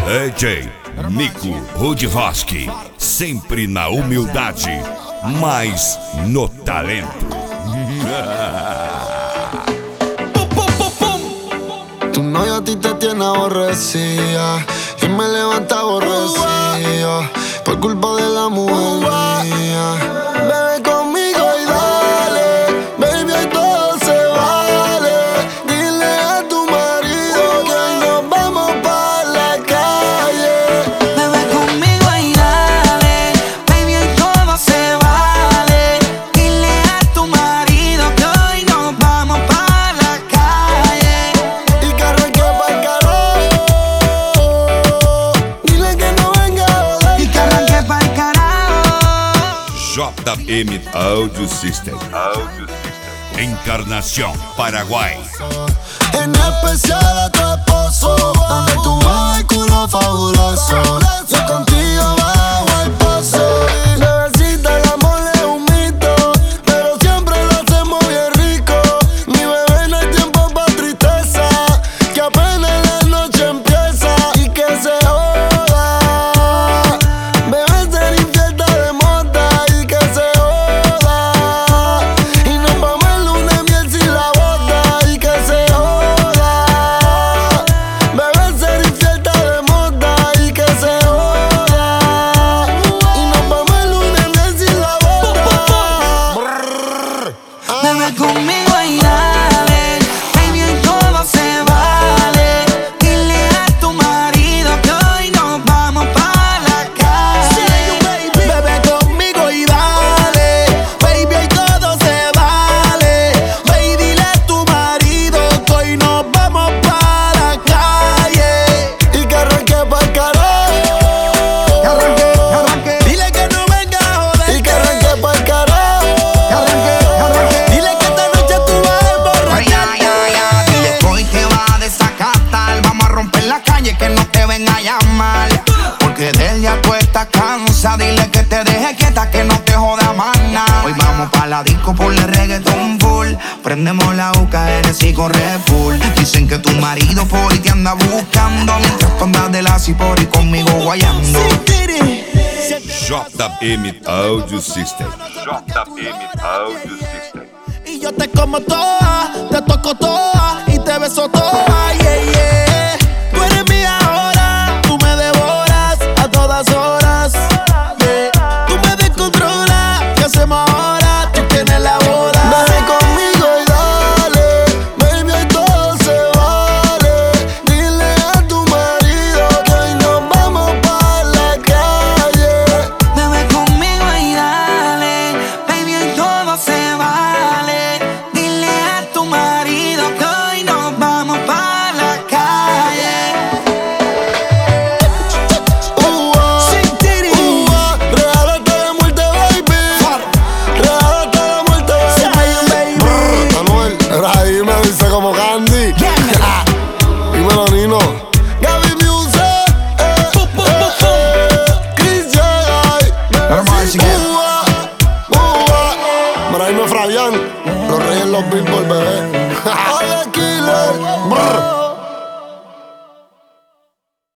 DJ Nico Rudvoski, sempre na humildade, mas no talento. Tu novio a ti te tiene aborrecida y me levanta aborrecido por culpa de la mujer mía. Bebe conmigo y dale, baby, hoy todo se vale. Dile a tu marido que hoy nos vamos pa' la calle. Bebe conmigo y dale, baby, hoy todo se vale. Dile a tu marido que hoy nos vamos pa' la calle. Y que arranque pa'l carajo. Dile que no venga a joder. Y que arranque pa'l carajo. JM Audio System. Encarnación, Paraguay. En especial a tu esposo, dame tu vehículo fabuloso. Yo contigo bajo el pozo. Bebecita, el amor es un mito, pero siempre lo hacemos bien rico. Mi bebé, no hay tiempo pa' tristeza, que apenas la noche empieza. Y que se joda, bebé, ser infiel de mota. Y que se joda, y nos vamos el lunes miel sin la bota. Y que se joda, bebé, ser infiel de mota. Y que se joda, y nos vamos el lunes miel sin la bota. Bebe conmigo y dale, baby, hoy todo se vale. Dile a tu marido que hoy nos vamos pa' la calle. Bebe conmigo y dale, baby, hoy todo se vale. Ve y dile a tu marido que hoy nos vamos pa' la calle. Y que arranque pa'l carajo. Dile que no venga a joder. Y que arranque pa'l carajo. Dile que esta noche tú vas a emborracharte. Dile que hoy te va a desacatar. Vamos a romper la calle, que no te venga a llamar. Porque de él ya tú estás cansa. Dile que te deje quieta, que no te joda más nada. Hoy vamos pa' la disco por el reggaeton full. Prendemos la UKR y corre full. Dicen que tu marido por ahí te anda buscando, mientras tú andas de la por y conmigo guayando. JM Audio System. Y yo te como toda, te toco toda y te beso toda, yeah, yeah. Tú eres mía ahora, tú me devoras a todas horas, yeah. Tú me descontrolas, ¿qué hacemos ahora? Tú tienes la boda. Dale conmigo y dale, baby, hoy todo se vale. Dile a tu marido que hoy nos vamos pa' la calle. Bebe conmigo y dale, baby, hoy todo se vale. Dile a tu marido que hoy nos vamos pa' la calle. Regálate la muerte, baby. Regálate la muerte, baby. Manuel, ahí me dice como Candy. Dímelo, Nino. Gaby Music, Chris Jagay, Maraino Fabián, los reyes los Billboard, bebé. Hola, Killer.